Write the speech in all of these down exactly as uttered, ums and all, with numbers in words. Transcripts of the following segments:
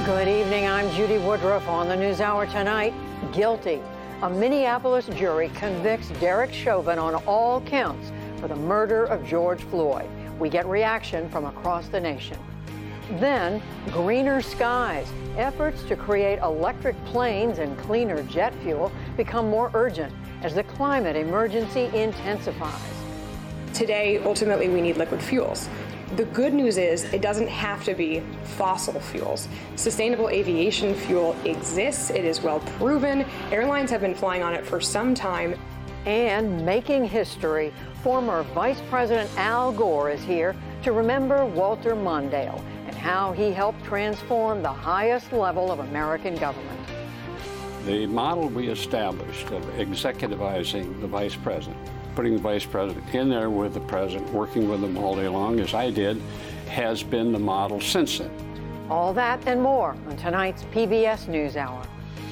Good evening, I'm Judy Woodruff. On the NewsHour tonight, guilty. A Minneapolis jury convicts Derek Chauvin on all counts for the murder of George Floyd. We get reaction from across the nation. Then, greener skies. Efforts to create electric planes and cleaner jet fuel become more urgent as the climate emergency intensifies. Today, ultimately, we need liquid fuels. The good news is it doesn't have to be fossil fuels. Sustainable aviation fuel exists. It is well proven. Airlines have been flying on it for some time. And making history, former Vice President Al Gore is here to remember Walter Mondale and how he helped transform the highest level of American government. The model we established of executivizing the vice president, putting the vice president in there with the president, working with them all day long, as I did, has been the model since then. All that and more on tonight's P B S NewsHour.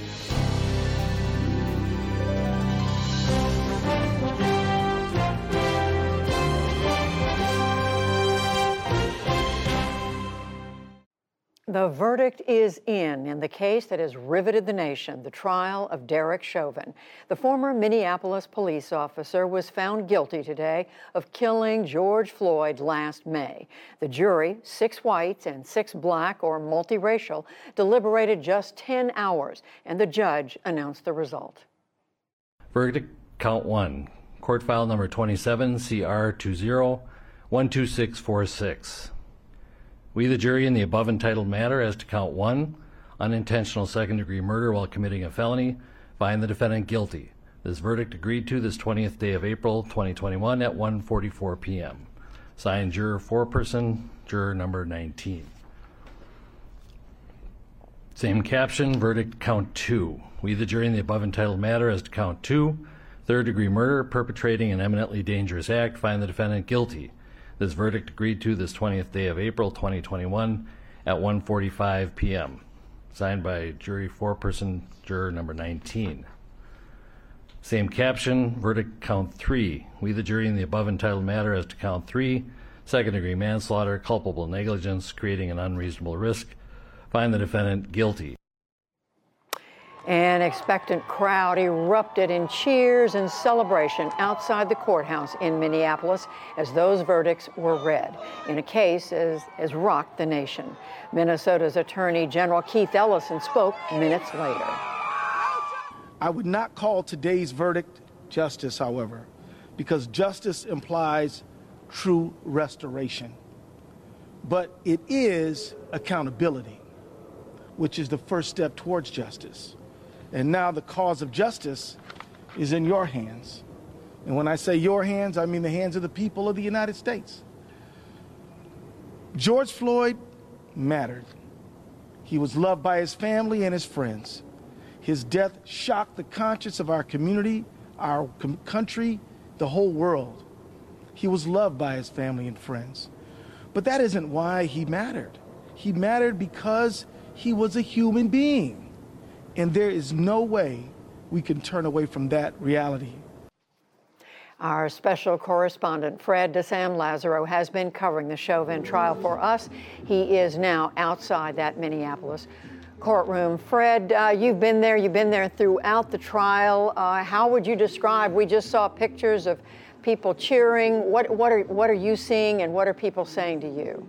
The verdict is in in the case that has riveted the nation, the trial of Derek Chauvin. The former Minneapolis police officer was found guilty today of killing George Floyd last May. The jury, six whites and six black or multiracial, deliberated just ten hours, and the judge announced the result. Verdict, count one. Court file number twenty-seven, C R two zero one two six four six. We, the jury, in the above entitled matter as to count one, unintentional second-degree murder while committing a felony, find the defendant guilty. This verdict agreed to this twentieth day of April, twenty twenty-one at one forty-four p m Signed, juror foreperson, juror number nineteen. Same caption, verdict count two. We, the jury, in the above entitled matter as to count two, third-degree murder, perpetrating an eminently dangerous act, find the defendant guilty. This verdict agreed to this twentieth day of April, twenty twenty-one at one forty-five p m Signed by jury foreperson, juror number nineteen. Same caption, verdict count three. We, the jury, in the above entitled matter as to count three, second-degree manslaughter, culpable negligence, creating an unreasonable risk, find the defendant guilty. An expectant crowd erupted in cheers and celebration outside the courthouse in Minneapolis as those verdicts were read in a case as, as rocked the nation. Minnesota's Attorney General Keith Ellison spoke minutes later. I would not call today's verdict justice, however, because justice implies true restoration. But it is accountability, which is the first step towards justice. And now the cause of justice is in your hands. And when I say your hands, I mean the hands of the people of the United States. George Floyd mattered. He was loved by his family and his friends. His death shocked the conscience of our community, our com- country, the whole world. He was loved by his family and friends. But that isn't why he mattered. He mattered because he was a human being. And there is no way we can turn away from that reality. Our special correspondent, Fred DeSam Lazaro, has been covering the Chauvin trial for us. He is now outside that Minneapolis courtroom. Fred, uh, you've been there. You've been there throughout the trial. Uh, how would you describe? We just saw pictures of people cheering. What, what, are, what are you seeing, and what are people saying to you?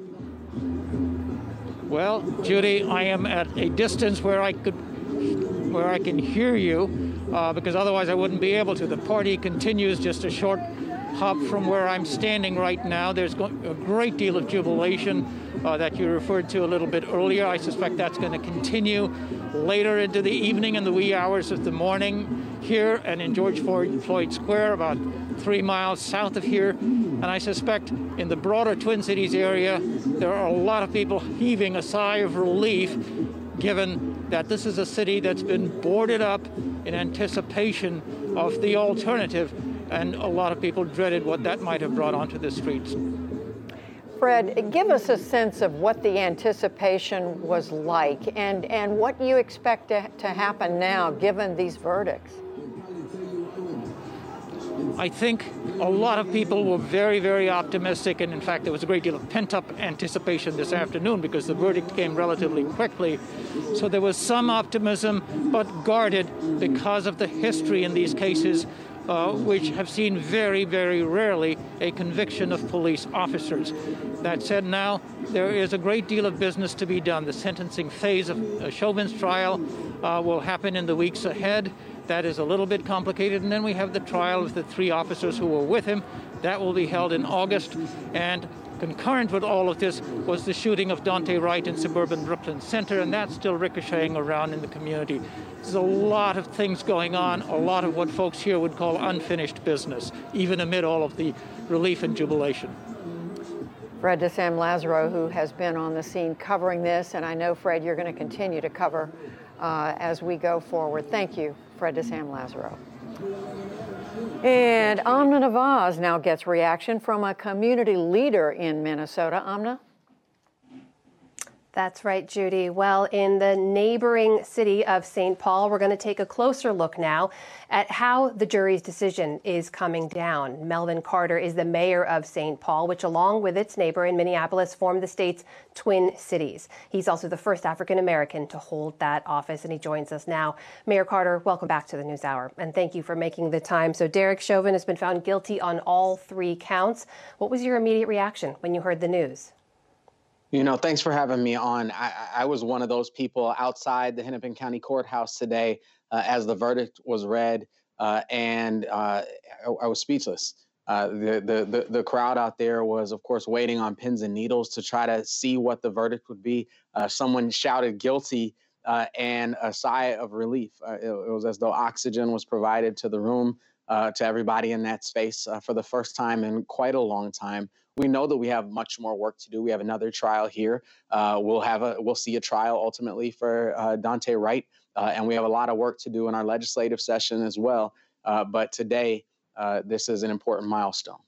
Well, Judy, I am at a distance where I could where I can hear you, uh, because otherwise I wouldn't be able to. The party continues just a short hop from where I'm standing right now. There's go- a great deal of jubilation uh, that you referred to a little bit earlier. I suspect that's going to continue later into the evening and the wee hours of the morning here and in George Floyd Square, about three miles south of here. And I suspect in the broader Twin Cities area, there are a lot of people heaving a sigh of relief, given that this is a city that's been boarded up in anticipation of the alternative, and a lot of people dreaded what that might have brought onto the streets. Fred, give us a sense of what the anticipation was like, and, and what you expect to, to happen now, given these verdicts. I think a lot of people were very, very optimistic, and in fact, there was a great deal of pent-up anticipation this afternoon because the verdict came relatively quickly. So there was some optimism, but guarded because of the history in these cases, uh, which have seen very, very rarely a conviction of police officers. That said, now there is a great deal of business to be done. The sentencing phase of uh, Chauvin's trial uh, will happen in the weeks ahead. That is a little bit complicated. And then we have the trial of the three officers who were with him. That will be held in August. And concurrent with all of this was the shooting of Daunte Wright in suburban Brooklyn Center, and that's still ricocheting around in the community. There's a lot of things going on, a lot of what folks here would call unfinished business, even amid all of the relief and jubilation. Fred De Sam Lazaro, who has been on the scene covering this, and I know, Fred, you're going to continue to cover uh, as we go forward. Thank you, Fred De Sam Lazaro. And Amna Nawaz now gets reaction from a community leader in Minnesota. Amna? That's right, Judy. Well, in the neighboring city of Saint Paul, we're going to take a closer look now at how the jury's decision is coming down. Melvin Carter is the mayor of Saint Paul, which, along with its neighbor in Minneapolis, form the state's twin cities. He's also the first African-American to hold that office, and he joins us now. Mayor Carter, welcome back to the NewsHour, and thank you for making the time. So Derek Chauvin has been found guilty on all three counts. What was your immediate reaction when you heard the news? You know, thanks for having me on. I, I was one of those people outside the Hennepin County Courthouse today uh, as the verdict was read, uh, and uh, I, I was speechless. Uh, the, the, the, the crowd out there was, of course, waiting on pins and needles to try to see what the verdict would be. Uh, someone shouted guilty uh, and a sigh of relief. Uh, it, it was as though oxygen was provided to the room, uh, to everybody in that space uh, for the first time in quite a long time. We know that we have much more work to do. We have another trial here. Uh, we'll have a we'll see a trial ultimately for uh, Daunte Wright, uh, and we have a lot of work to do in our legislative session as well. Uh, but today, uh, this is an important milestone.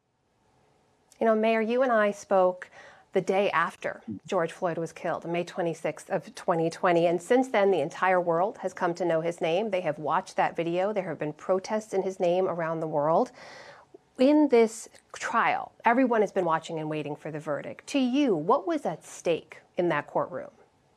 You know, Mayor, you and I spoke the day after George Floyd was killed, May twenty-sixth of twenty twenty. And since then, the entire world has come to know his name. They have watched that video. There have been protests in his name around the world. In this trial, everyone has been watching and waiting for the verdict. To you, what was at stake in that courtroom?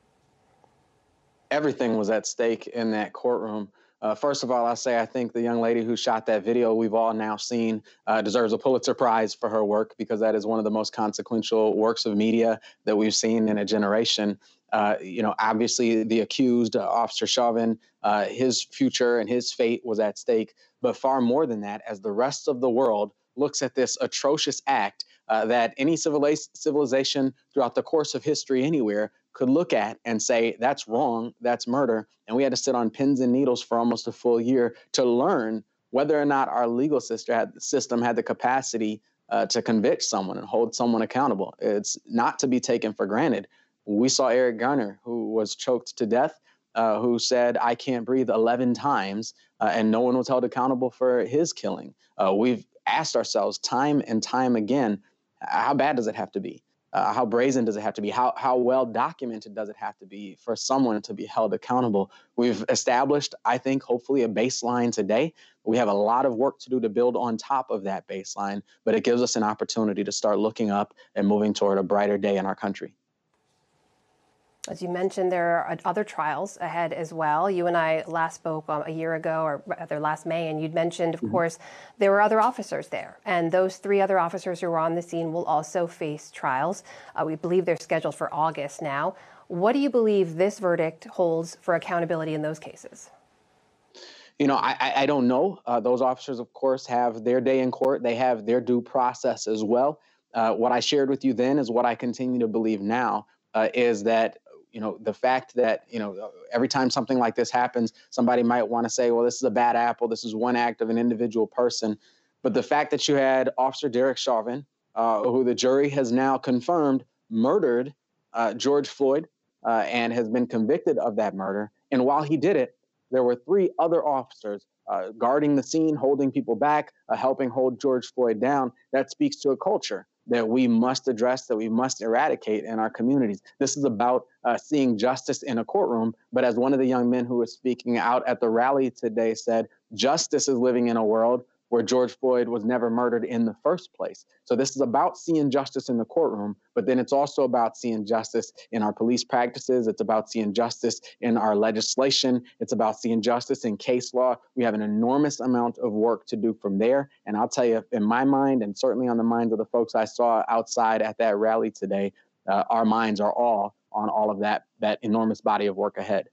Everything was at stake in that courtroom. Uh, first of all, I'll say I think the young lady who shot that video we've all now seen uh, deserves a Pulitzer Prize for her work, because that is one of the most consequential works of media that we've seen in a generation. Uh, you know, obviously the accused, uh, Officer Chauvin, uh, his future and his fate was at stake. But far more than that, as the rest of the world looks at this atrocious act uh, that any civiliz- civilization throughout the course of history anywhere could look at and say, that's wrong, that's murder. And we had to sit on pins and needles for almost a full year to learn whether or not our legal system had, system had the capacity uh, to convict someone and hold someone accountable. It's not to be taken for granted. We saw Eric Garner, who was choked to death, uh, who said, I can't breathe eleven times, uh, and no one was held accountable for his killing. Uh, we've asked ourselves time and time again, how bad does it have to be? Uh, how brazen does it have to be? How, how well documented does it have to be for someone to be held accountable? We've established, I think, hopefully a baseline today. We have a lot of work to do to build on top of that baseline, but it gives us an opportunity to start looking up and moving toward a brighter day in our country. As you mentioned, there are other trials ahead as well. You and I last spoke um, a year ago, or rather last May, and you'd mentioned, of mm-hmm. course, there were other officers there. And those three other officers who were on the scene will also face trials. Uh, we believe they're scheduled for August now. What do you believe this verdict holds for accountability in those cases? You know, I, I don't know. Uh, those officers, of course, have their day in court. They have their due process as well. Uh, what I shared with you then is what I continue to believe now, uh, is that You know, the fact that, you know, every time something like this happens, somebody might want to say, well, this is a bad apple. This is one act of an individual person. But the fact that you had Officer Derek Chauvin, uh, who the jury has now confirmed murdered uh, George Floyd uh, and has been convicted of that murder. And while he did it, there were three other officers uh, guarding the scene, holding people back, uh, helping hold George Floyd down. That speaks to a culture that we must address, that we must eradicate in our communities. This is about uh, seeing justice in a courtroom. But as one of the young men who was speaking out at the rally today said, justice is living in a world where George Floyd was never murdered in the first place. So this is about seeing justice in the courtroom, but then it's also about seeing justice in our police practices. It's about seeing justice in our legislation. It's about seeing justice in case law. We have an enormous amount of work to do from there. And I'll tell you, in my mind, and certainly on the minds of the folks I saw outside at that rally today, uh, our minds are all on all of that, that enormous body of work ahead.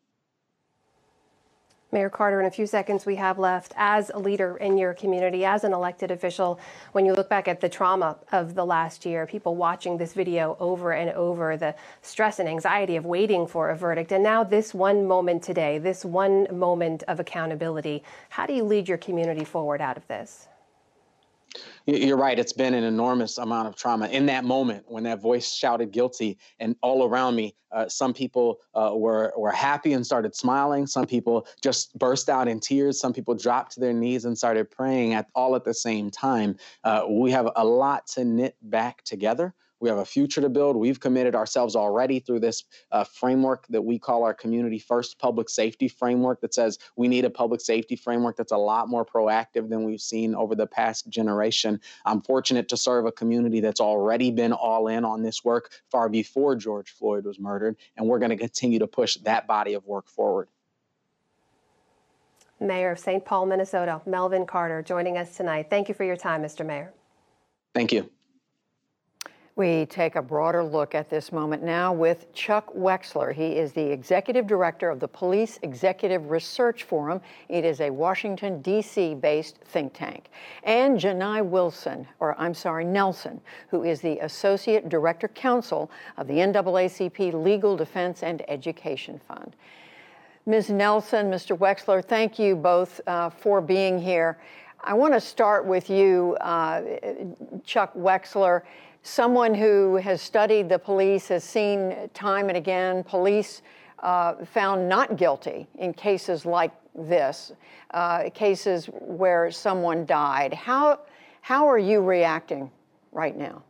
Mayor Carter, in a few seconds we have left, as a leader in your community, as an elected official, when you look back at the trauma of the last year, people watching this video over and over, the stress and anxiety of waiting for a verdict, and now this one moment today, this one moment of accountability, how do you lead your community forward out of this? You're right. It's been an enormous amount of trauma. In that moment, when that voice shouted guilty, and all around me, uh, some people uh, were were happy and started smiling. Some people just burst out in tears. Some people dropped to their knees and started praying at all at the same time. Uh, we have a lot to knit back together. We have a future to build. We've committed ourselves already through this uh, framework that we call our Community First Public Safety Framework, that says we need a public safety framework that's a lot more proactive than we've seen over the past generation. I'm fortunate to serve a community that's already been all in on this work far before George Floyd was murdered, and we're going to continue to push that body of work forward. Mayor of Saint Paul, Minnesota, Melvin Carter, joining us tonight. Thank you for your time, Mister Mayor. Thank you. We take a broader look at this moment now with Chuck Wexler. He is the executive director of the Police Executive Research Forum. It is a Washington, D C-based think tank. And Janai Wilson, or I'm sorry, Nelson, who is the associate director counsel of the N double A C P Legal Defense and Education Fund. Miz Nelson, Mister Wexler, thank you both uh, for being here. I want to start with you, uh, Chuck Wexler. Someone who has studied the police, has seen time and again police uh, found not guilty in cases like this, uh, cases where someone died. How, how are you reacting right now?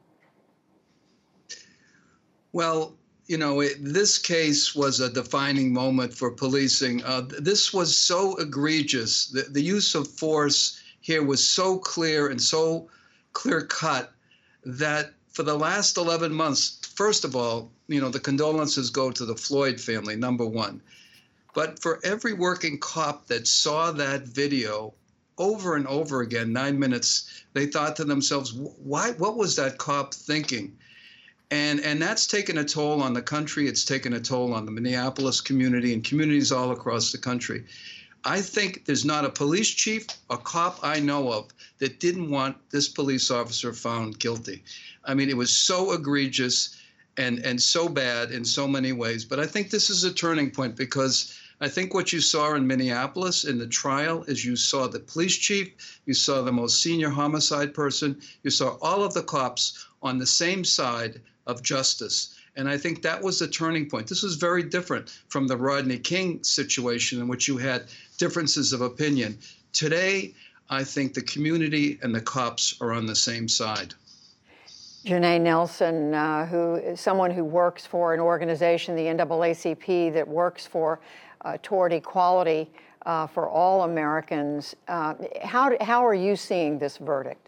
Well, you know, it, this case was a defining moment for policing. Uh, this was so egregious. The, the use of force here was so clear and so clear-cut that for the last eleven months, first of all, you know, the condolences go to the Floyd family, number one. But for every working cop that saw that video over and over again, nine minutes, they thought to themselves, why, what was that cop thinking? And, and that's taken a toll on the country. It's taken a toll on the Minneapolis community and communities all across the country. I think there's not a police chief, a cop I know of, that didn't want this police officer found guilty. I mean, it was so egregious and, and so bad in so many ways. But I think this is a turning point, because I think what you saw in Minneapolis in the trial is you saw the police chief, you saw the most senior homicide person, you saw all of the cops on the same side of justice. And I think that was the turning point. This was very different from the Rodney King situation, in which you had differences of opinion. Today, I think the community and the cops are on the same side. Janai Nelson, uh, who is someone who works for an organization, the N double A C P, that works for uh, toward equality uh, for all Americans. Uh, how, how are you seeing this verdict?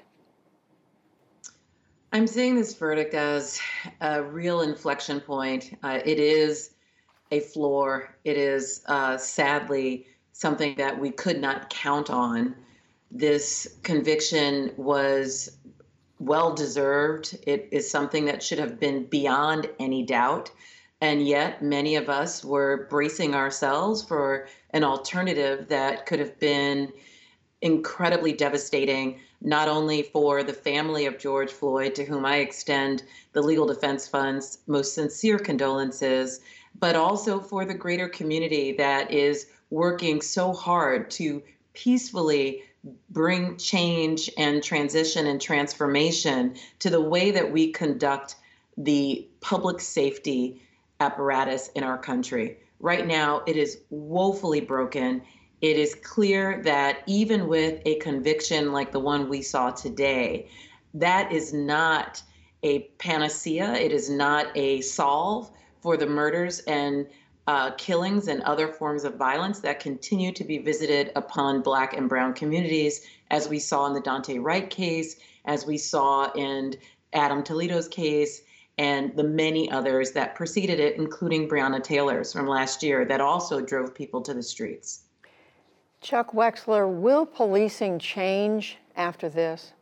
I'm seeing this verdict as a real inflection point. Uh, it is a floor. It is uh, sadly something that we could not count on. This conviction was well-deserved. It is something that should have been beyond any doubt. And yet many of us were bracing ourselves for an alternative that could have been incredibly devastating, not only for the family of George Floyd, to whom I extend the Legal Defense Fund's most sincere condolences, but also for the greater community that is working so hard to peacefully bring change and transition and transformation to the way that we conduct the public safety apparatus in our country. Right now, it is woefully broken. It is clear that even with a conviction like the one we saw today, that is not a panacea. It is not a solve for the murders and uh, killings and other forms of violence that continue to be visited upon Black and brown communities, as we saw in the Daunte Wright case, as we saw in Adam Toledo's case, and the many others that preceded it, including Breonna Taylor's from last year, that also drove people to the streets. Chuck Wexler, will policing change after this?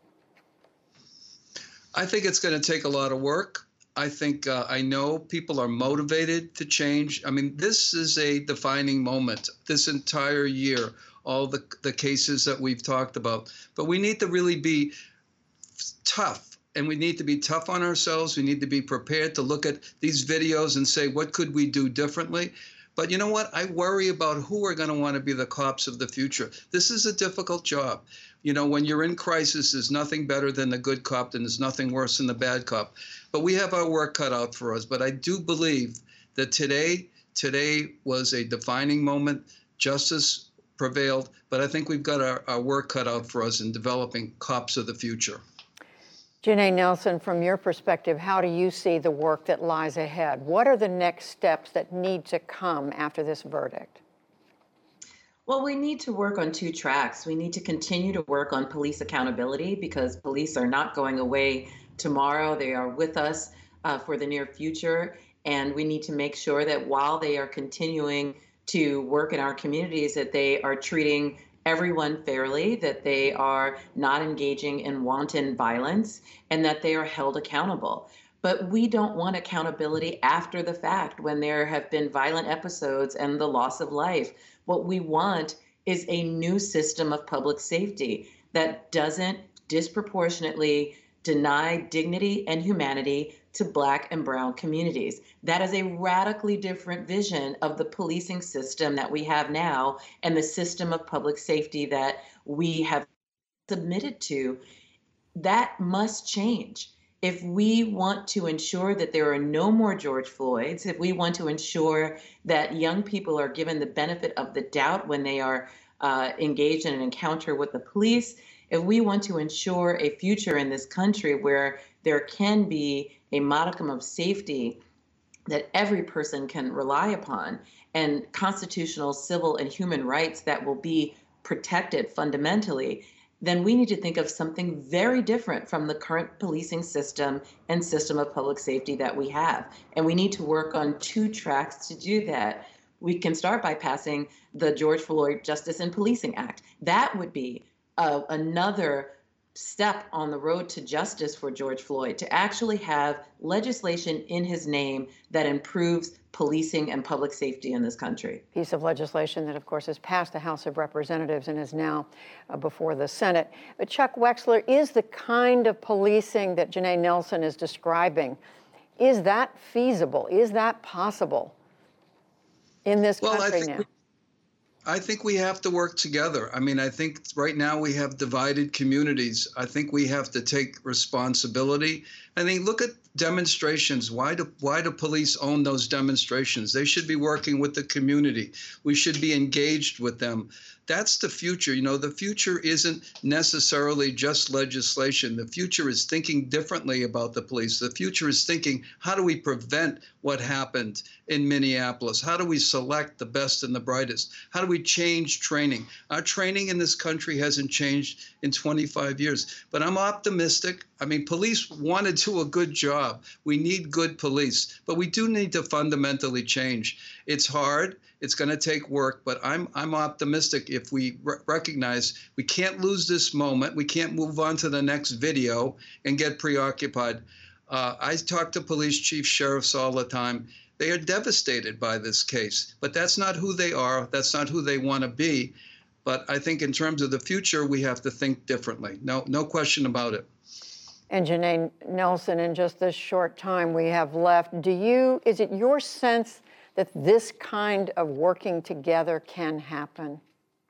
I think it's going to take a lot of work. I think uh, I know people are motivated to change. I mean, this is a defining moment this entire year, all the, the cases that we've talked about. But we need to really be tough, and we need to be tough on ourselves. We need to be prepared to look at these videos and say, what could we do differently? But you know what? I worry about who are going to want to be the cops of the future. This is a difficult job. You know, when you're in crisis, there's nothing better than the good cop, and there's nothing worse than the bad cop. But we have our work cut out for us. But I do believe that today, today was a defining moment. Justice prevailed. But I think we've got our, our work cut out for us in developing cops of the future. Janae Nelson, from your perspective, how do you see the work that lies ahead? What are the next steps that need to come after this verdict? Well, we need to work on two tracks. We need to continue to work on police accountability, because police are not going away tomorrow. They are with us uh, for the near future. And we need to make sure that while they are continuing to work in our communities, that they are treating everyone fairly, that they are not engaging in wanton violence, and that they are held accountable. But we don't want accountability after the fact, when there have been violent episodes and the loss of life. What we want is a new system of public safety that doesn't disproportionately deny dignity and humanity to Black and brown communities. That is a radically different vision of the policing system that we have now and the system of public safety that we have submitted to. That must change. If we want to ensure that there are no more George Floyds, if we want to ensure that young people are given the benefit of the doubt when they are uh, engaged in an encounter with the police, if we want to ensure a future in this country where there can be a modicum of safety that every person can rely upon, and constitutional, civil, and human rights that will be protected fundamentally, then we need to think of something very different from the current policing system and system of public safety that we have. And we need to work on two tracks to do that. We can start by passing the George Floyd Justice in Policing Act. That would be uh, another step on the road to justice for George Floyd, to actually have legislation in his name that improves policing and public safety in this country. Piece of legislation that, of course, has passed the House of Representatives and is now uh, before the Senate. But Chuck Wexler, is the kind of policing that Janae Nelson is describing, is that feasible? Is that possible in this well, country I think now? We- I think we have to work together. I mean, I think right now we have divided communities. I think we have to take responsibility. I mean, look at demonstrations. Why do why do police own those demonstrations? They should be working with the community. We should be engaged with them. That's the future. You know, the future isn't necessarily just legislation. The future is thinking differently about the police. The future is thinking, how do we prevent what happened in Minneapolis? How do we select the best and the brightest? How do we change training? Our training in this country hasn't changed in twenty-five years. But I'm optimistic. I mean, police want to do a good job. We need good police, but we do need to fundamentally change. It's hard. It's going to take work, but I'm I'm optimistic if we re- recognize we can't lose this moment. We can't move on to the next video and get preoccupied. Uh, I talk to police chiefs, sheriffs all the time. They are devastated by this case, but that's not who they are. That's not who they want to be. But I think in terms of the future, we have to think differently. No, no question about it. And Janae Nelson, in just this short time we have left, do you, is it your sense that this kind of working together can happen?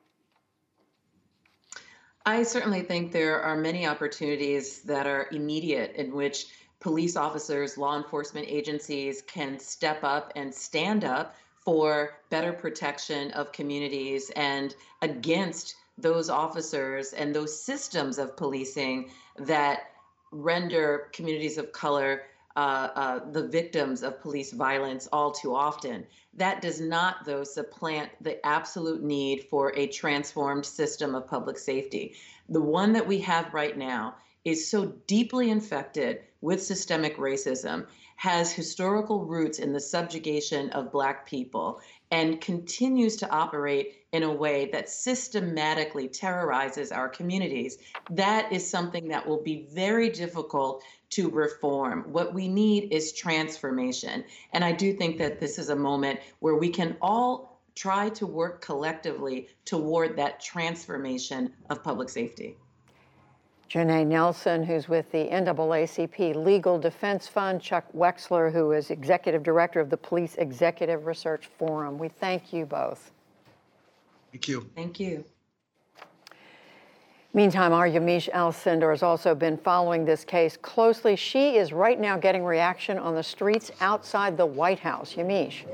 I certainly think there are many opportunities that are immediate in which police officers, law enforcement agencies can step up and stand up for better protection of communities and against those officers and those systems of policing that render communities of color uh, uh, the victims of police violence all too often. That does not, though, supplant the absolute need for a transformed system of public safety. The one that we have right now is so deeply infected with systemic racism, has historical roots in the subjugation of Black people, and continues to operate in a way that systematically terrorizes our communities. That is something that will be very difficult to reform. What we need is transformation. And I do think that this is a moment where we can all try to work collectively toward that transformation of public safety. Janae Nelson, who's with the N double A C P Legal Defense Fund, Chuck Wexler, who is Executive Director of the Police Executive Research Forum. We thank you both. Thank you. Thank you. Meantime, our Yamiche Alcindor has also been following this case closely. She is right now getting reaction on the streets outside the White House. Yamiche.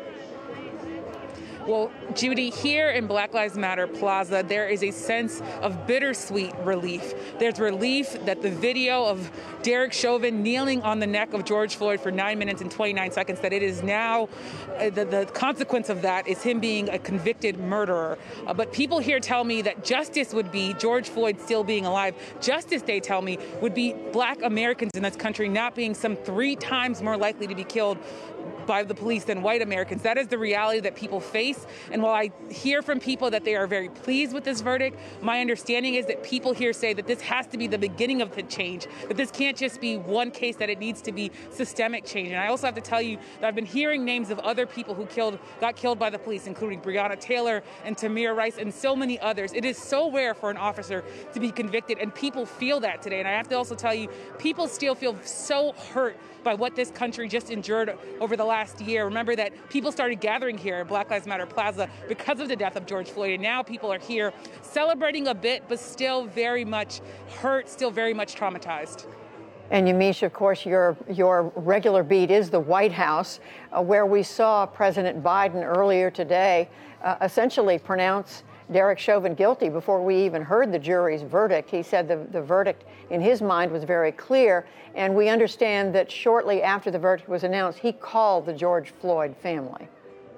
Well, Judy, here in Black Lives Matter Plaza, there is a sense of bittersweet relief. There's relief that the video of Derek Chauvin kneeling on the neck of George Floyd for nine minutes and twenty-nine seconds, that it is now, uh, the, the consequence of that is him being a convicted murderer. Uh, but people here tell me that justice would be George Floyd still being alive. Justice, they tell me, would be Black Americans in this country not being some three times more likely to be killed by the police than white Americans. That is the reality that people face. And while I hear from people that they are very pleased with this verdict, my understanding is that people here say that this has to be the beginning of the change, that this can't just be one case, that it needs to be systemic change. And I also have to tell you that I've been hearing names of other people who killed, got killed by the police, including Breonna Taylor and Tamir Rice and so many others. It is so rare for an officer to be convicted, and people feel that today. And I have to also tell you, people still feel so hurt by what this country just endured over the last year. Remember that people started gathering here at Black Lives Matter Plaza because of the death of George Floyd, and now people are here celebrating a bit, but still very much hurt, still very much traumatized. And Yamiche, of course, your, your regular beat is the White House, uh, where we saw President Biden earlier today uh, essentially pronounce Derek Chauvin guilty before we even heard the jury's verdict. He said the, the verdict in his mind was very clear, and we understand that shortly after the verdict was announced, he called the George Floyd family.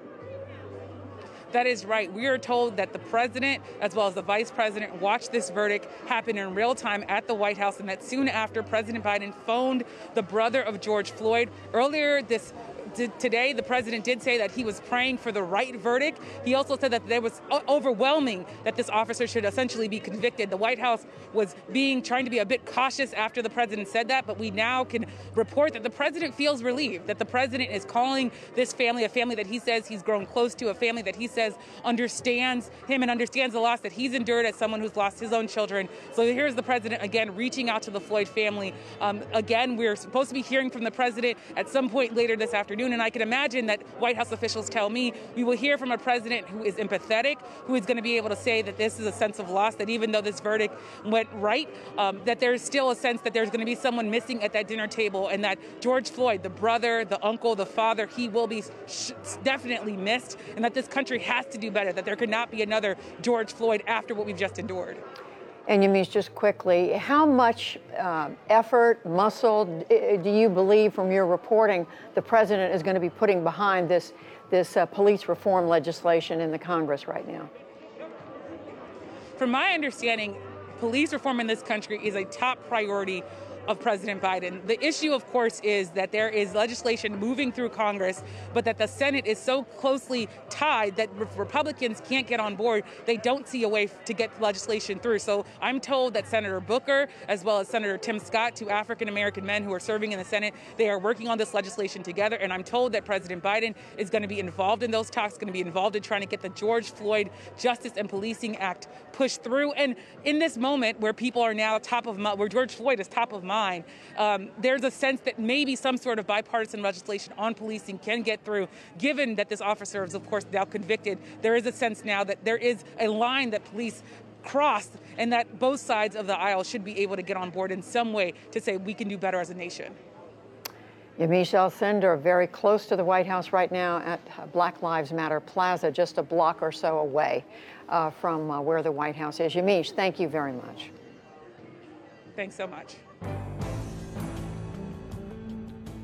That is right. We are told that the president, as well as the vice president, watched this verdict happen in real time at the White House, and that soon after, President Biden phoned the brother of George Floyd. Earlier this Today, the president did say that he was praying for the right verdict. He also said that there was overwhelming that this officer should essentially be convicted. The White House was being trying to be a bit cautious after the president said that, but we now can report that the president feels relieved, that the president is calling this family a family that he says he's grown close to, a family that he says understands him and understands the loss that he's endured as someone who's lost his own children. So here's the president again reaching out to the Floyd family. Um, again, we're supposed to be hearing from the president at some point later this afternoon. And I can imagine that White House officials tell me we will hear from a president who is empathetic, who is going to be able to say that this is a sense of loss, that even though this verdict went right, um, that there's still a sense that there's going to be someone missing at that dinner table, and that George Floyd, the brother, the uncle, the father, he will be sh- definitely missed, and that this country has to do better, that there could not be another George Floyd after what we've just endured. And Yamiche, just quickly, how much uh, effort, muscle do you believe from your reporting the president is going to be putting behind this, this uh, police reform legislation in the Congress right now? From my understanding, police reform in this country is a top priority of President Biden. The issue, of course, is that there is legislation moving through Congress, but that the Senate is so closely tied that if Republicans can't get on board, they don't see a way to get legislation through. So I'm told that Senator Booker, as well as Senator Tim Scott, two African-American men who are serving in the Senate, they are working on this legislation together. And I'm told that President Biden is going to be involved in those talks, going to be involved in trying to get the George Floyd Justice and Policing Act pushed through. And in this moment where people are now top of mind, where George Floyd is top of mind, Um, there's a sense that maybe some sort of bipartisan legislation on policing can get through, given that this officer is, of course, now convicted. There is a sense now that there is a line that police cross, and that both sides of the aisle should be able to get on board in some way to say we can do better as a nation. Yamiche Alcindor, very close to the White House right now at Black Lives Matter Plaza, just a block or so away uh, from uh, where the White House is. Yamiche, thank you very much. Thanks so much.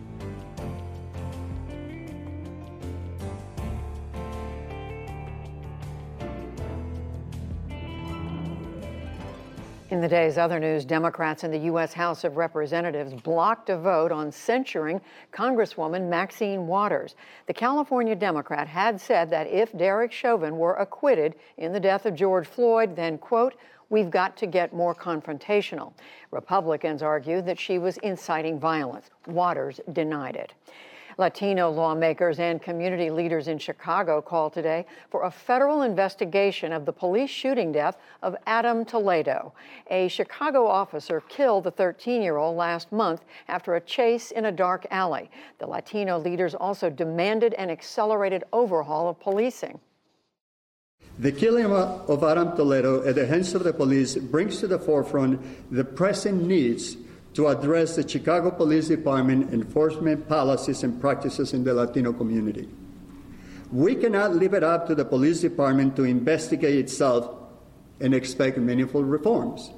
In the day's other news, Democrats in the U S House of Representatives blocked a vote on censuring Congresswoman Maxine Waters. The California Democrat had said that if Derek Chauvin were acquitted in the death of George Floyd, then, quote, we've got to get more confrontational. Republicans argued that she was inciting violence. Waters denied it. Latino lawmakers and community leaders in Chicago called today for a federal investigation of the police shooting death of Adam Toledo. A Chicago officer killed the thirteen-year-old last month after a chase in a dark alley. The Latino leaders also demanded an accelerated overhaul of policing. The killing of Adam Toledo at the hands of the police brings to the forefront the pressing needs to address the Chicago Police Department enforcement policies and practices in the Latino community. We cannot leave it up to the police department to investigate itself and expect meaningful reforms.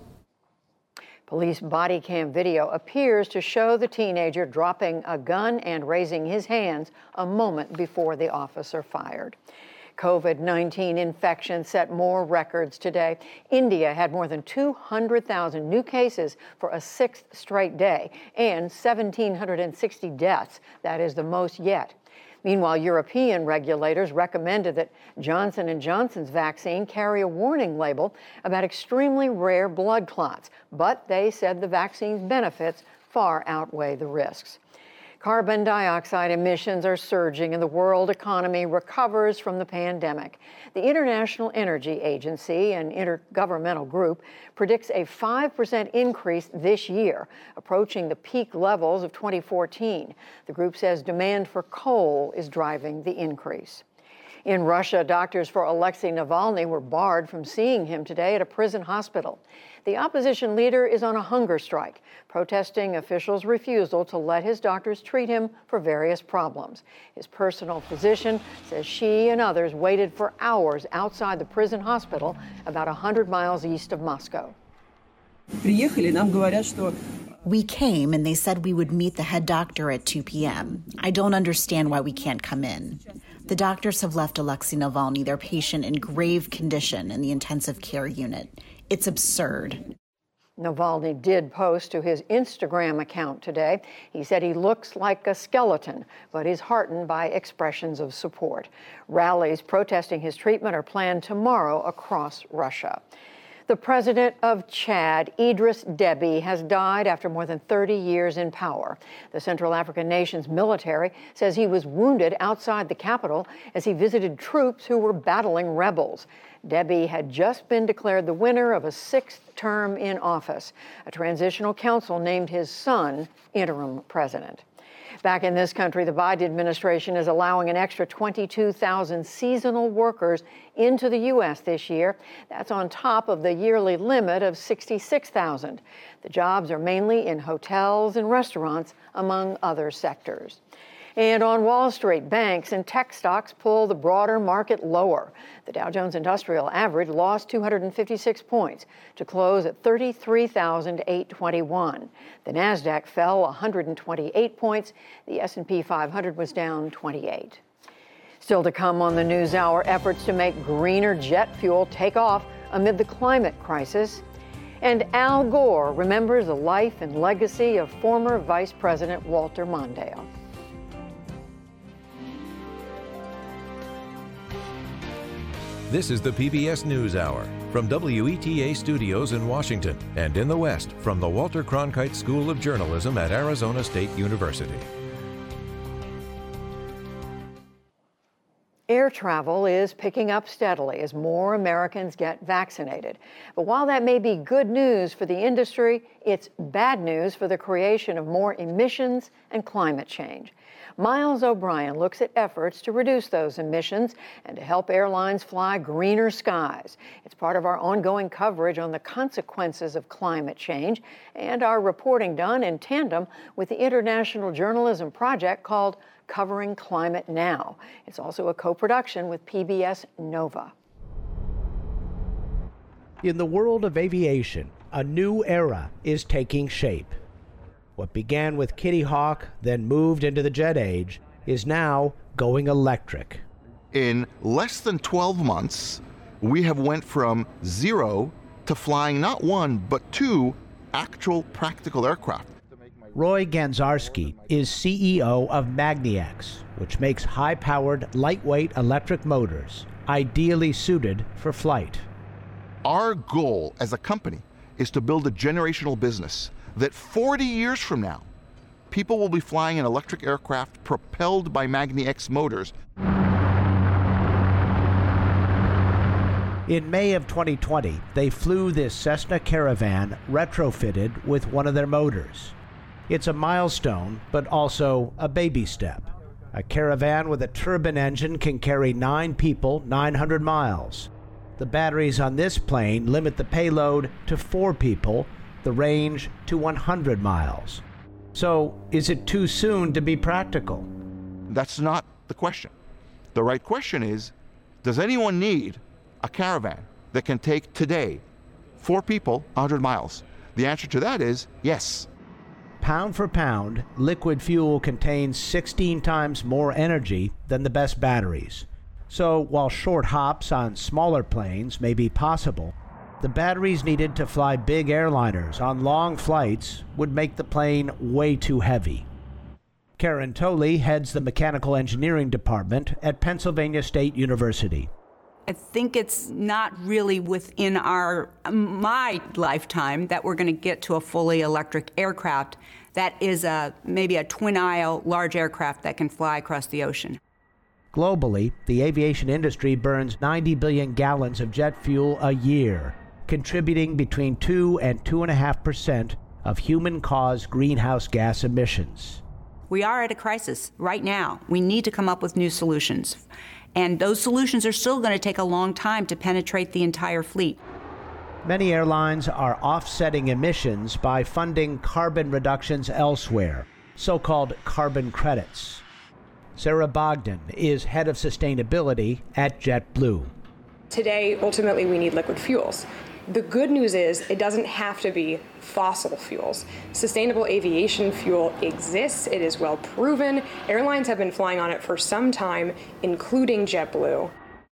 Police body cam video appears to show the teenager dropping a gun and raising his hands a moment before the officer fired. COVID nineteen infections set more records today. India had more than two hundred thousand new cases for a sixth straight day and one thousand seven hundred sixty deaths. That is the most yet. Meanwhile, European regulators recommended that Johnson and Johnson's vaccine carry a warning label about extremely rare blood clots, but they said the vaccine's benefits far outweigh the risks. Carbon dioxide emissions are surging and the world economy recovers from the pandemic. The International Energy Agency, an intergovernmental group, predicts a five percent increase this year, approaching the peak levels of twenty fourteen. The group says demand for coal is driving the increase. In Russia, doctors for Alexei Navalny were barred from seeing him today at a prison hospital. The opposition leader is on a hunger strike, protesting officials' refusal to let his doctors treat him for various problems. His personal physician says she and others waited for hours outside the prison hospital about one hundred miles east of Moscow. We came and they said we would meet the head doctor at two p.m. I don't understand why we can't come in. The doctors have left Alexei Navalny, their patient, in grave condition in the intensive care unit. It's absurd. Navalny did post to his Instagram account today. He said he looks like a skeleton, but is heartened by expressions of support. Rallies protesting his treatment are planned tomorrow across Russia. The president of Chad, Idris Deby, has died after more than thirty years in power. The Central African nation's military says he was wounded outside the capital as he visited troops who were battling rebels. Deby had just been declared the winner of a sixth term in office. A transitional council named his son interim president. Back in this country, the Biden administration is allowing an extra twenty-two thousand seasonal workers into the U S this year. That's on top of the yearly limit of sixty-six thousand. The jobs are mainly in hotels and restaurants, among other sectors. And on Wall Street, banks and tech stocks pull the broader market lower. The Dow Jones Industrial Average lost two hundred fifty-six points to close at thirty-three thousand eight hundred twenty-one. The Nasdaq fell one hundred twenty-eight points. The S and P five hundred was down twenty-eight. Still to come on the NewsHour, efforts to make greener jet fuel take off amid the climate crisis. And Al Gore remembers the life and legacy of former Vice President Walter Mondale. This is the P B S NewsHour from W E T A Studios in Washington and in the West from the Walter Cronkite School of Journalism at Arizona State University. Air travel is picking up steadily as more Americans get vaccinated. But while that may be good news for the industry, it's bad news for the creation of more emissions and climate change. Miles O'Brien looks at efforts to reduce those emissions and to help airlines fly greener skies. It's part of our ongoing coverage on the consequences of climate change and our reporting done in tandem with the international journalism project called Covering Climate Now. It's also a co-production with P B S Nova. In the world of aviation, a new era is taking shape. What began with Kitty Hawk, then moved into the jet age, is now going electric. In less than twelve months, we have went from zero to flying not one, but two actual practical aircraft. Roy Ganzarski is C E O of Magniex, which makes high-powered, lightweight electric motors, ideally suited for flight. Our goal as a company is to build a generational business that forty years from now, people will be flying an electric aircraft propelled by Magniex motors. In May of twenty twenty, they flew this Cessna Caravan retrofitted with one of their motors. It's a milestone, but also a baby step. A Caravan with a turbine engine can carry nine people, nine hundred miles. The batteries on this plane limit the payload to four people, the range to one hundred miles. So, is it too soon to be practical? That's not the question. The right question is, does anyone need a Caravan that can take today four people, one hundred miles? The answer to that is yes. Pound for pound, liquid fuel contains sixteen times more energy than the best batteries. So while short hops on smaller planes may be possible, the batteries needed to fly big airliners on long flights would make the plane way too heavy. Karen Tolley heads the mechanical engineering department at Pennsylvania State University. I think it's not really within our my lifetime that we're going to get to a fully electric aircraft that is a maybe a twin-aisle large aircraft that can fly across the ocean. Globally, the aviation industry burns ninety billion gallons of jet fuel a year, contributing between two and two and a half percent of human-caused greenhouse gas emissions. We are at a crisis right now. We need to come up with new solutions. And those solutions are still going to take a long time to penetrate the entire fleet. Many airlines are offsetting emissions by funding carbon reductions elsewhere, so-called carbon credits. Sarah Bogdan is head of sustainability at JetBlue. Today, ultimately, we need liquid fuels. The good news is it doesn't have to be fossil fuels. Sustainable aviation fuel exists. It is well proven. Airlines have been flying on it for some time, including JetBlue.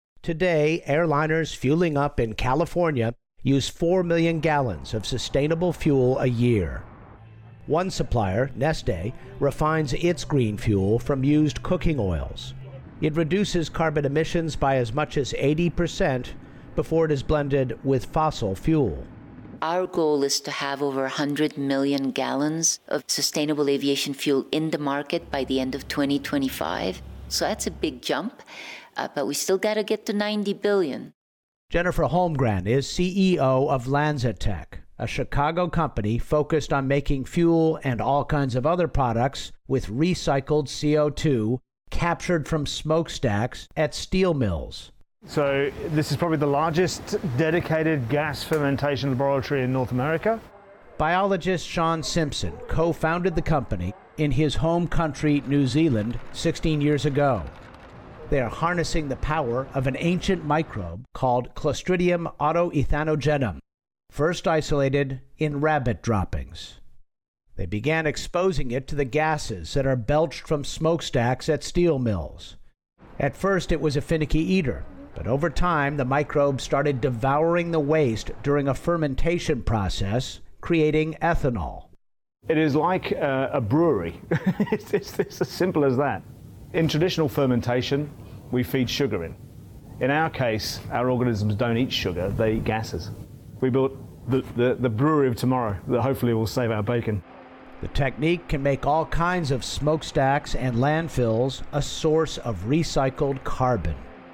Today, airliners fueling up in California use four million gallons of sustainable fuel a year. One supplier, Neste, refines its green fuel from used cooking oils. It reduces carbon emissions by as much as eighty percent before it is blended with fossil fuel. Our goal is to have over one hundred million gallons of sustainable aviation fuel in the market by the end of twenty twenty-five. So that's a big jump, uh, but we still got to get to ninety billion. Jennifer Holmgren is C E O of LanzaTech, a Chicago company focused on making fuel and all kinds of other products with recycled C O two captured from smokestacks at steel mills. So this is probably the largest dedicated gas fermentation laboratory in North America. Biologist Sean Simpson co-founded the company in his home country, New Zealand, sixteen years ago. They are harnessing the power of an ancient microbe called Clostridium autoethanogenum, first isolated in rabbit droppings. They began exposing it to the gases that are belched from smokestacks at steel mills. At first it was a finicky eater, but over time the microbe started devouring the waste during a fermentation process, creating ethanol. It is like uh, a brewery. it's, it's, it's as simple as that. In traditional fermentation, we feed sugar in. In our case, our organisms don't eat sugar, they eat gases. We built the, the, the brewery of tomorrow that hopefully will save our bacon. The technique can make all kinds of smokestacks and landfills a source of recycled carbon.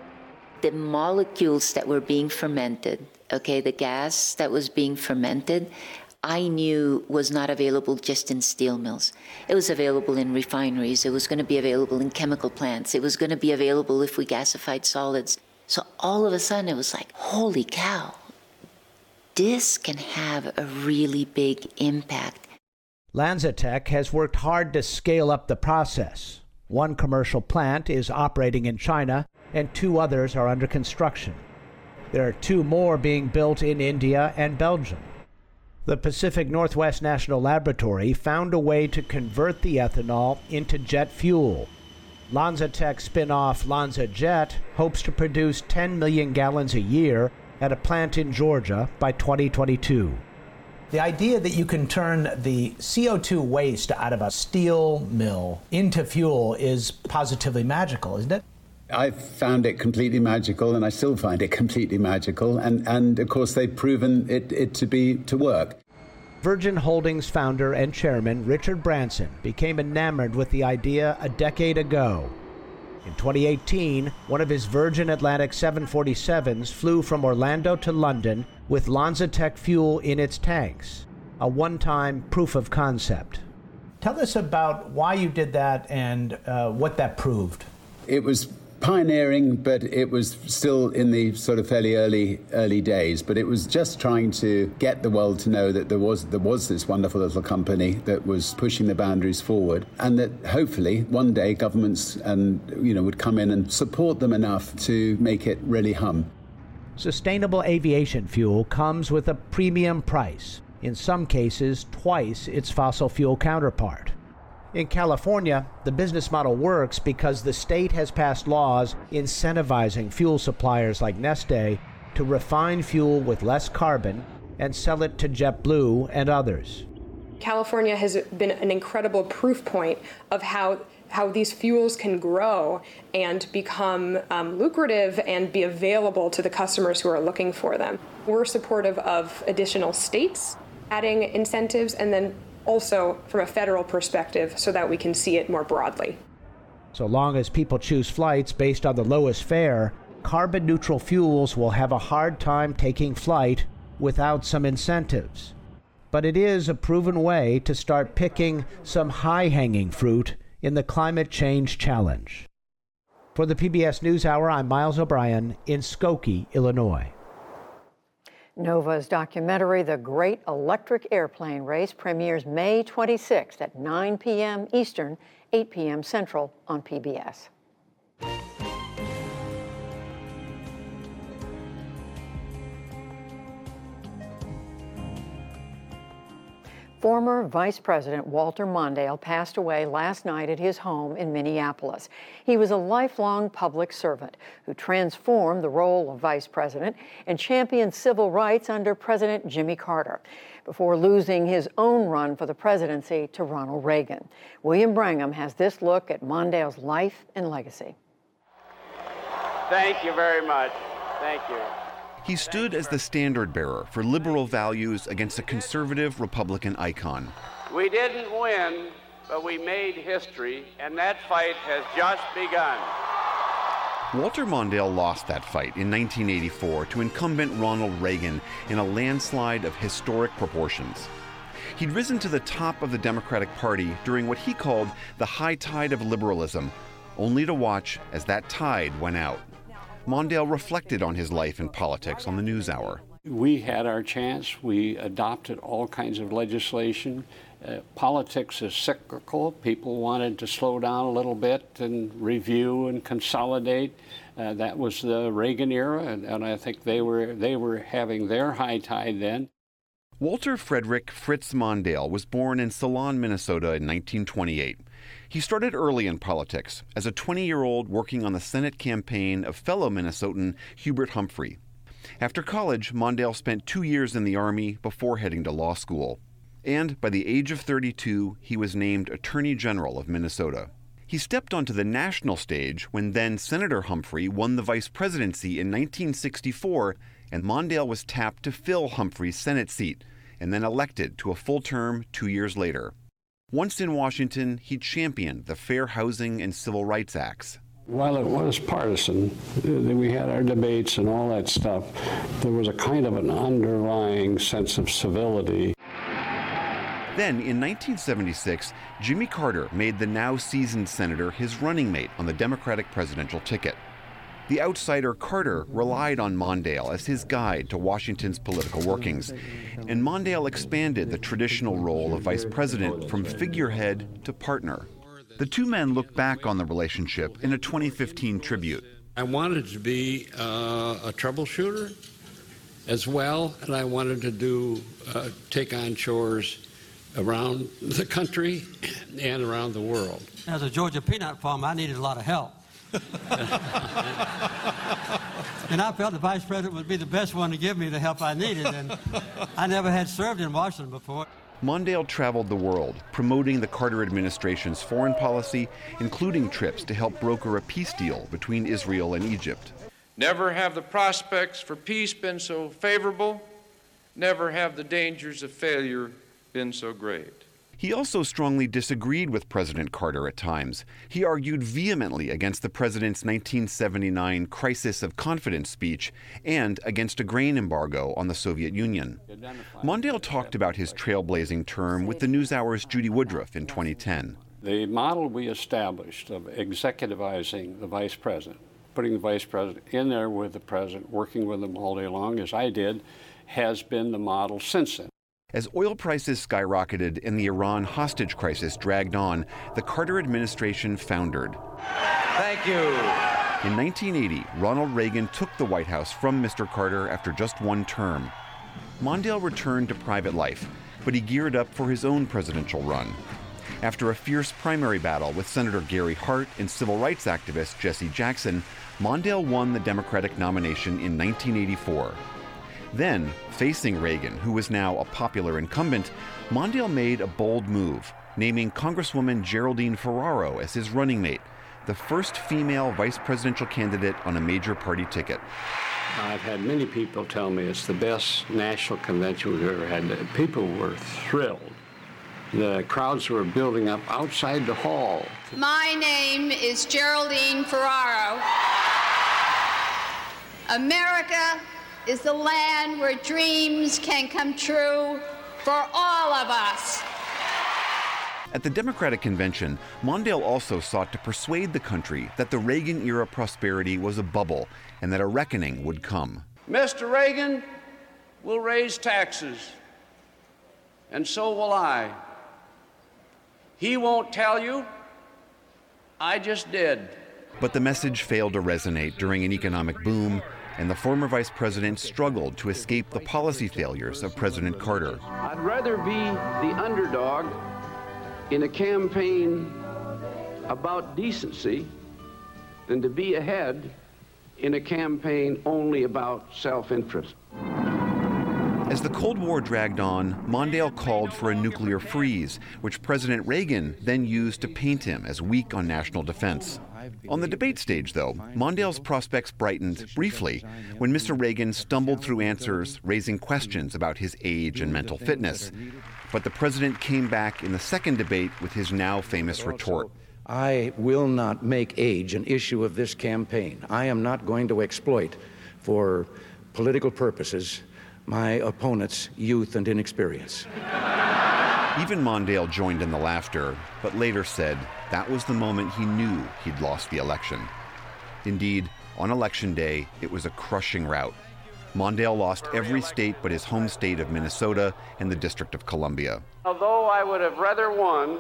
The molecules that were being fermented, okay, the gas that was being fermented, I knew was not available just in steel mills. It was available in refineries. It was going to be available in chemical plants. It was going to be available if we gasified solids. So all of a sudden it was like, holy cow, this can have a really big impact. LanzaTech has worked hard to scale up the process. One commercial plant is operating in China, and two others are under construction. There are two more being built in India and Belgium. The Pacific Northwest National Laboratory found a way to convert the ethanol into jet fuel. LanzaTech spin-off LanzaJet hopes to produce ten million gallons a year at a plant in Georgia by twenty twenty-two. The idea that you can turn the C O two waste out of a steel mill into fuel is positively magical, isn't it? I found it completely magical, and I still find it completely magical. And, and of course, they've proven it, it to be to work. Virgin Holdings founder and chairman Richard Branson became enamored with the idea a decade ago. In twenty eighteen, one of his Virgin Atlantic seven forty-sevens flew from Orlando to London with LanzaTech fuel in its tanks, a one-time proof of concept. Tell us about why you did that and uh, what that proved. It was pioneering, but it was still in the sort of fairly early early days. But it was just trying to get the world to know that there was there was this wonderful little company that was pushing the boundaries forward, and that hopefully one day governments and you know would come in and support them enough to make it really hum. Sustainable aviation fuel comes with a premium price, in some cases twice its fossil fuel counterpart. In California, the business model works because the state has passed laws incentivizing fuel suppliers like Neste to refine fuel with less carbon and sell it to JetBlue and others. California has been an incredible proof point of how how these fuels can grow and become um, lucrative and be available to the customers who are looking for them. We're supportive of additional states adding incentives, and then also from a federal perspective so that we can see it more broadly. So long as people choose flights based on the lowest fare, carbon-neutral fuels will have a hard time taking flight without some incentives. But it is a proven way to start picking some high-hanging fruit in the climate change challenge. For the P B S NewsHour, I'm Miles O'Brien in Skokie, Illinois. Nova's documentary, The Great Electric Airplane Race, premieres May twenty-sixth at nine p.m. Eastern, eight p.m. Central on P B S. Former Vice President Walter Mondale passed away last night at his home in Minneapolis. He was a lifelong public servant who transformed the role of vice president and championed civil rights under President Jimmy Carter, before losing his own run for the presidency to Ronald Reagan. William Brangham has this look at Mondale's life and legacy. Thank you very much. Thank you. He stood as the standard bearer for liberal values against a conservative Republican icon. We didn't win, but we made history, and that fight has just begun. Walter Mondale lost that fight in nineteen eighty-four to incumbent Ronald Reagan in a landslide of historic proportions. He'd risen to the top of the Democratic Party during what he called the high tide of liberalism, only to watch as that tide went out. Mondale reflected on his life in politics on the NewsHour. We had our chance. We adopted all kinds of legislation. Uh, politics is cyclical. People wanted to slow down a little bit and review and consolidate. Uh, that was the Reagan era, and, and I think they were they were having their high tide then. Walter Frederick Fritz Mondale was born in Ceylon, Minnesota in nineteen twenty-eight. He started early in politics as a twenty-year-old working on the Senate campaign of fellow Minnesotan Hubert Humphrey. After college, Mondale spent two years in the Army before heading to law school. And by the age of thirty-two, he was named Attorney General of Minnesota. He stepped onto the national stage when then Senator Humphrey won the vice presidency in nineteen sixty-four, and Mondale was tapped to fill Humphrey's Senate seat, and then elected to a full term two years later. Once in Washington, he championed the Fair Housing and Civil Rights Acts. While it was partisan, we had our debates and all that stuff, there was a kind of an underlying sense of civility. Then, in nineteen seventy-six, Jimmy Carter made the now seasoned senator his running mate on the Democratic presidential ticket. The outsider Carter relied on Mondale as his guide to Washington's political workings, and Mondale expanded the traditional role of vice president from figurehead to partner. The two men look back on the relationship in a twenty fifteen tribute. I wanted to be uh, a troubleshooter as well, and I wanted to do uh, take on chores around the country and around the world. As a Georgia peanut farmer, I needed a lot of help. And I felt the vice president would be the best one to give me the help I needed, and I never had served in Washington before. Mondale traveled the world, promoting the Carter administration's foreign policy, including trips to help broker a peace deal between Israel and Egypt. Never have the prospects for peace been so favorable. Never have the dangers of failure been so great. He also strongly disagreed with President Carter at times. He argued vehemently against the president's nineteen seventy-nine Crisis of Confidence speech and against a grain embargo on the Soviet Union. Mondale talked about his trailblazing term with the NewsHour's Judy Woodruff in twenty ten. The model we established of executivizing the vice president, putting the vice president in there with the president, working with him all day long, as I did, has been the model since then. As oil prices skyrocketed and the Iran hostage crisis dragged on, the Carter administration foundered. Thank you. In nineteen eighty, Ronald Reagan took the White House from Mister Carter after just one term. Mondale returned to private life, but he geared up for his own presidential run. After a fierce primary battle with Senator Gary Hart and civil rights activist Jesse Jackson, Mondale won the Democratic nomination in nineteen eighty-four. Then, facing Reagan, who was now a popular incumbent, Mondale made a bold move, naming Congresswoman Geraldine Ferraro as his running mate, the first female vice presidential candidate on a major party ticket. I've had many people tell me it's the best national convention we've ever had. People were thrilled. The crowds were building up outside the hall. My name is Geraldine Ferraro. America is the land where dreams can come true for all of us. At the Democratic convention, Mondale also sought to persuade the country that the Reagan-era prosperity was a bubble and that a reckoning would come. Mister Reagan will raise taxes, and so will I. He won't tell you. I just did. But the message failed to resonate during an economic boom, and the former vice president struggled to escape the policy failures of President Carter. I'd rather be the underdog in a campaign about decency than to be ahead in a campaign only about self-interest. As the Cold War dragged on, Mondale called for a nuclear freeze, which President Reagan then used to paint him as weak on national defense. On the debate stage, though, Mondale's prospects brightened briefly when Mister Reagan stumbled through answers, raising questions about his age and mental fitness. But the president came back in the second debate with his now famous retort. I will not make age an issue of this campaign. I am not going to exploit for political purposes my opponent's youth and inexperience. Even Mondale joined in the laughter, but later said that was the moment he knew he'd lost the election. Indeed, on election day, it was a crushing rout. Mondale lost every state but his home state of Minnesota and the District of Columbia. Although I would have rather won,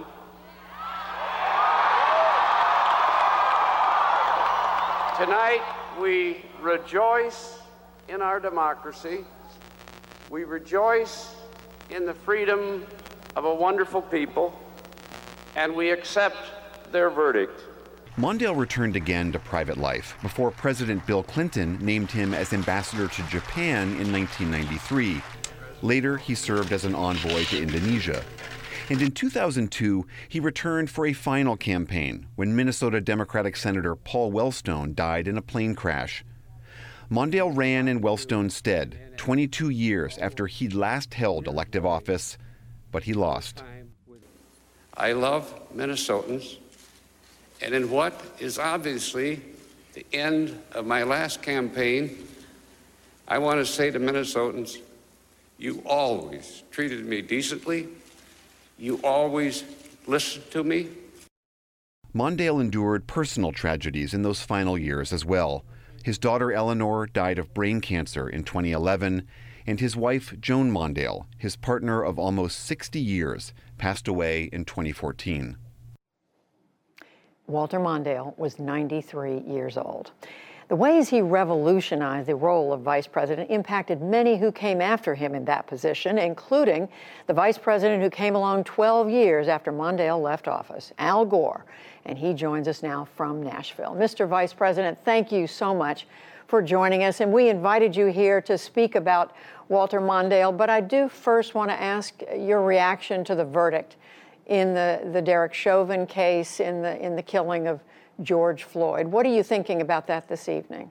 tonight we rejoice in our democracy. We rejoice in the freedom of a wonderful people, and we accept their verdict. Mondale returned again to private life before President Bill Clinton named him as ambassador to Japan in nineteen ninety-three. Later, he served as an envoy to Indonesia. And in two thousand two, he returned for a final campaign when Minnesota Democratic Senator Paul Wellstone died in a plane crash. Mondale ran in Wellstone's stead twenty-two years after he'd last held elective office, but he lost. I love Minnesotans, and in what is obviously the end of my last campaign, I want to say to Minnesotans, you always treated me decently. You always listened to me. Mondale endured personal tragedies in those final years as well. His daughter Eleanor died of brain cancer in twenty eleven, and his wife Joan Mondale, his partner of almost sixty years, passed away in twenty fourteen. Walter Mondale was ninety-three years old. The ways he revolutionized the role of vice president impacted many who came after him in that position, including the vice president who came along twelve years after Mondale left office, Al Gore. And he joins us now from Nashville. Mister Vice President, thank you so much for joining us. And we invited you here to speak about Walter Mondale, but I do first want to ask your reaction to the verdict in the, the Derek Chauvin case, in the, in the killing of George Floyd. What are you thinking about that this evening?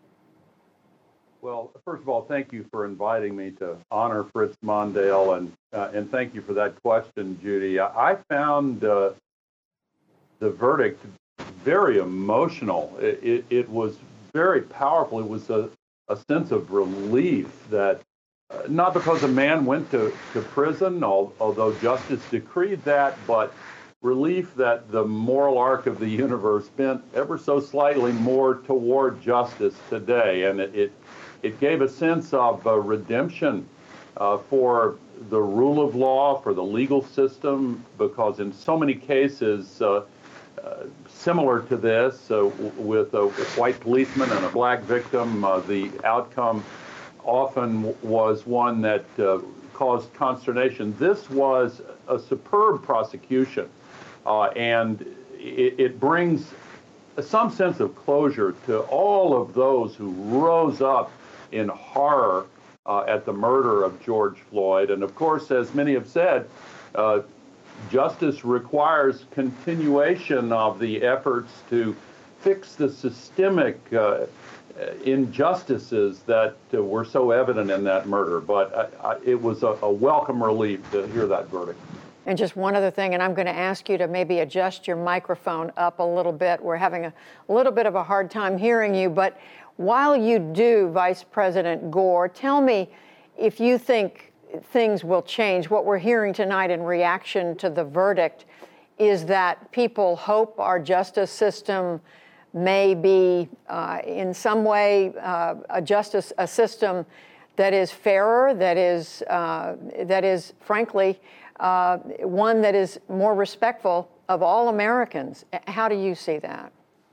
Well, first of all, thank you for inviting me to honor Fritz Mondale, and uh, and thank you for that question, Judy. I, I found uh, the verdict very emotional. It, it, it was very powerful. It was a, a sense of relief that, uh, not because a man went to, to prison, although justice decreed that, but relief that the moral arc of the universe bent ever so slightly more toward justice today. And it, it, it gave a sense of uh, redemption uh, for the rule of law, for the legal system, because in so many cases uh, uh, similar to this, uh, with a white policeman and a black victim, uh, the outcome often was one that uh, caused consternation. This was a superb prosecution. Uh, and it, it brings some sense of closure to all of those who rose up in horror uh, at the murder of George Floyd. And of course, as many have said, uh, justice requires continuation of the efforts to fix the systemic uh, injustices that uh, were so evident in that murder. But I, I, it was a, a welcome relief to hear that verdict. And just one other thing, and I'm going to ask you to maybe adjust your microphone up a little bit. We're having a little bit of a hard time hearing you. But while you do, Vice President Gore, tell me if you think things will change. What we're hearing tonight in reaction to the verdict is that people hope our justice system may be uh, in some way uh, a justice, a system that is fairer, that is, uh, that is frankly, Uh, one that is more respectful of all Americans. How do you see that?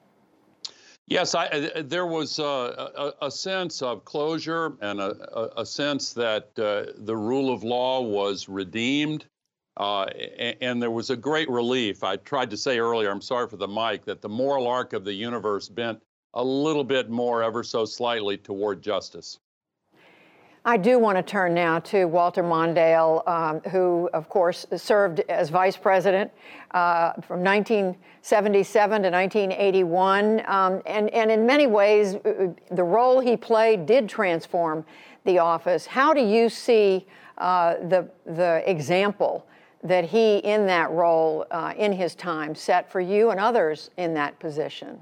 Yes, I, uh, there was uh, a, a sense of closure and a, a, a sense that uh, the rule of law was redeemed, uh, and, and there was a great relief. I tried to say earlier, I'm sorry for the mic, that the moral arc of the universe bent a little bit more, ever so slightly, toward justice. I do want to turn now to Walter Mondale, um, who, of course, served as vice president uh, from nineteen seventy-seven to nineteen eighty-one. Um, and, and in many ways, the role he played did transform the office. How do you see uh, the, the example that he, in that role, uh, in his time, set for you and others in that position?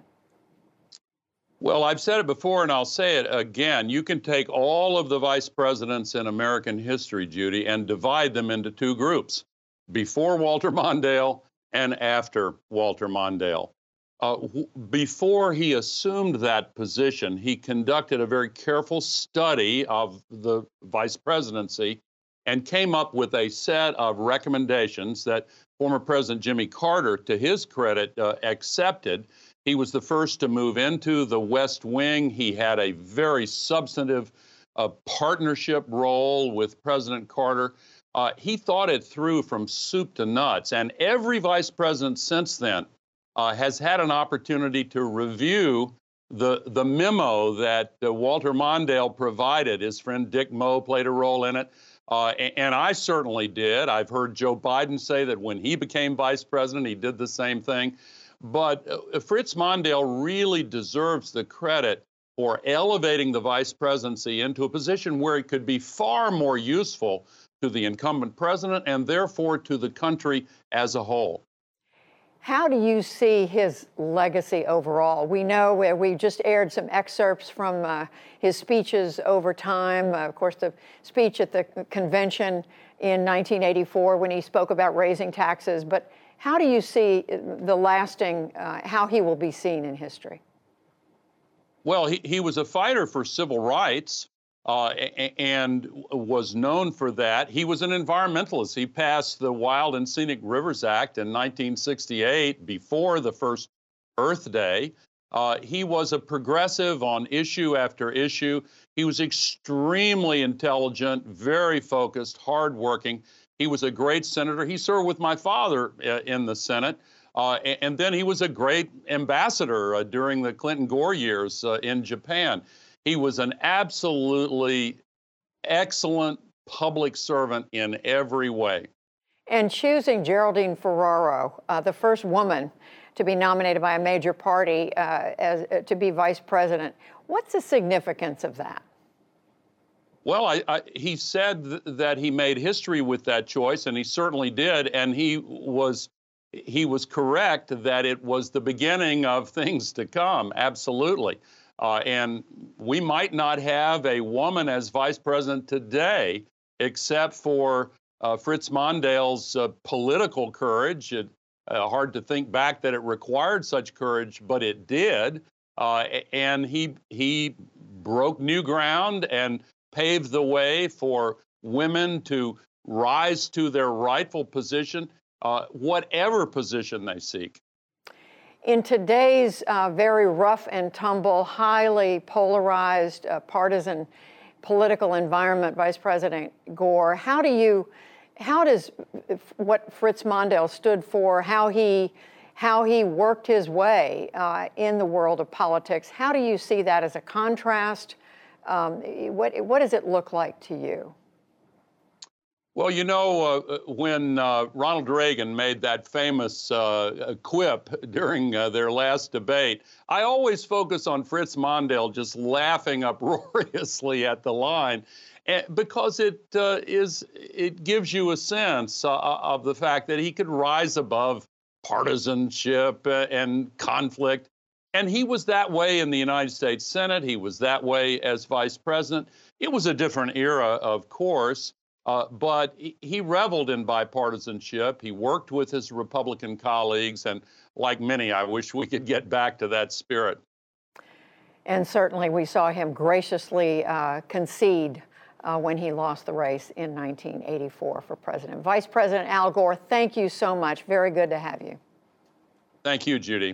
Well, I've said it before, and I'll say it again. You can take all of the vice presidents in American history, Judy, and divide them into two groups, before Walter Mondale and after Walter Mondale. Uh, before he assumed that position, he conducted a very careful study of the vice presidency and came up with a set of recommendations that former President Jimmy Carter, to his credit, uh, accepted. He was the first to move into the West Wing. He had a very substantive uh, partnership role with President Carter. Uh, he thought it through from soup to nuts. And every vice president since then uh, has had an opportunity to review the, the memo that uh, Walter Mondale provided. His friend Dick Moe played a role in it. Uh, and, and I certainly did. I've heard Joe Biden say that when he became vice president, he did the same thing. But uh, Fritz Mondale really deserves the credit for elevating the vice presidency into a position where it could be far more useful to the incumbent president and therefore to the country as a whole. How do you see his legacy overall? We know where we just aired some excerpts from uh, his speeches over time. Uh, of course, the speech at the convention in nineteen eighty-four when he spoke about raising taxes. But how do you see the lasting, uh, how he will be seen in history? Well, he, he was a fighter for civil rights uh, and was known for that. He was an environmentalist. He passed the Wild and Scenic Rivers Act in nineteen sixty-eight, before the first Earth Day. Uh, he was a progressive on issue after issue. He was extremely intelligent, very focused, hardworking. He was a great senator. He served with my father uh, in the Senate. Uh, and, and then he was a great ambassador uh, during the Clinton-Gore years uh, in Japan. He was an absolutely excellent public servant in every way. And choosing Geraldine Ferraro, uh, the first woman to be nominated by a major party uh, as uh, to be vice president, what's the significance of that? Well, I, I, he said th that he made history with that choice, and he certainly did. And he was he was correct that it was the beginning of things to come. Absolutely. Uh, and we might not have a woman as vice president today, except for uh, Fritz Mondale's uh, political courage. It, uh, hard to think back that it required such courage, but it did. Uh, and he he broke new ground and paved the way for women to rise to their rightful position, uh, whatever position they seek. In today's uh, very rough and tumble, highly polarized, uh, partisan political environment, Vice President Gore, how do you, how does what Fritz Mondale stood for, how he, how he worked his way uh, in the world of politics, how do you see that as a contrast? Um, what, what does it look like to you? Well, you know, uh, when uh, Ronald Reagan made that famous uh, quip during uh, their last debate, I always focus on Fritz Mondale just laughing uproariously at the line, because it uh, is it gives you a sense uh, of the fact that he could rise above partisanship and conflict. And he was that way in the United States Senate. He was that way as vice president. It was a different era, of course. Uh, but he reveled in bipartisanship. He worked with his Republican colleagues, and like many, I wish we could get back to that spirit. And certainly we saw him graciously uh, concede uh, when he lost the race in nineteen eighty-four for president. Vice President Al Gore, thank you so much. Very good to have you. Thank you, Judy.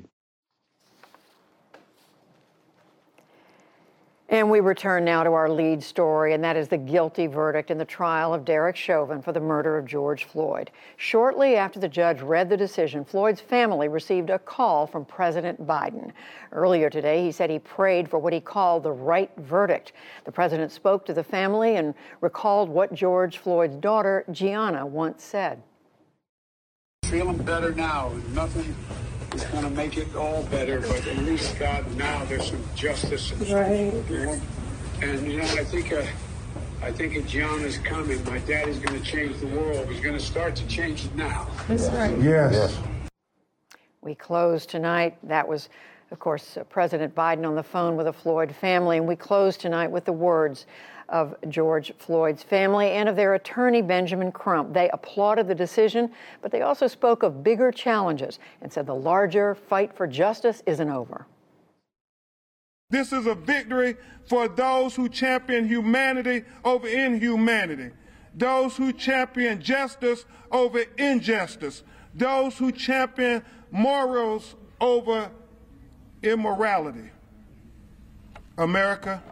And we return now to our lead story, and that is the guilty verdict in the trial of Derek Chauvin for the murder of George Floyd. Shortly after the judge read the decision, Floyd's family received a call from President Biden. Earlier today, he said he prayed for what he called the right verdict. The president spoke to the family and recalled what George Floyd's daughter, Gianna, once said. Feeling better now. Nothing is going to make it all better, but at least, God, now there's some justice. Right. You know? And, you know, I think uh, I think if Gianna's coming, my daddy's going to change the world. He's going to start to change it now. That's right. Yes. yes. We close tonight. That was, of course, uh, President Biden on the phone with the Floyd family. And we close tonight with the words of George Floyd's family and of their attorney, Benjamin Crump. They applauded the decision, but they also spoke of bigger challenges and said the larger fight for justice isn't over. This is a victory for those who champion humanity over inhumanity, those who champion justice over injustice, those who champion morals over immorality. America,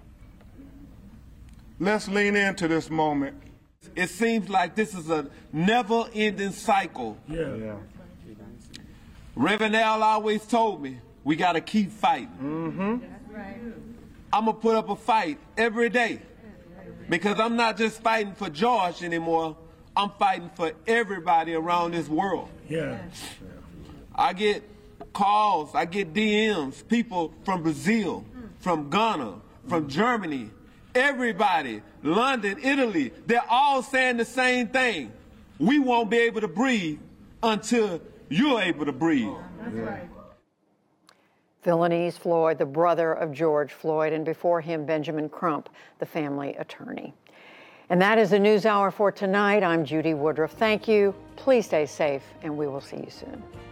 let's lean into this moment. It seems like this is a never-ending cycle. Yeah. yeah. Reverend Al always told me, we got to keep fighting. Mm-hmm. That's right. I'm going to put up a fight every day because I'm not just fighting for George anymore. I'm fighting for everybody around this world. Yeah. I get calls, I get D Ms, people from Brazil, from Ghana, from Germany, everybody, London, Italy, they're all saying the same thing. We won't be able to breathe until you're able to breathe. That's right. Philonise Floyd, the brother of George Floyd, and before him, Benjamin Crump, the family attorney. And that is the News Hour for tonight. I'm Judy Woodruff. Thank you. Please stay safe, and we will see you soon.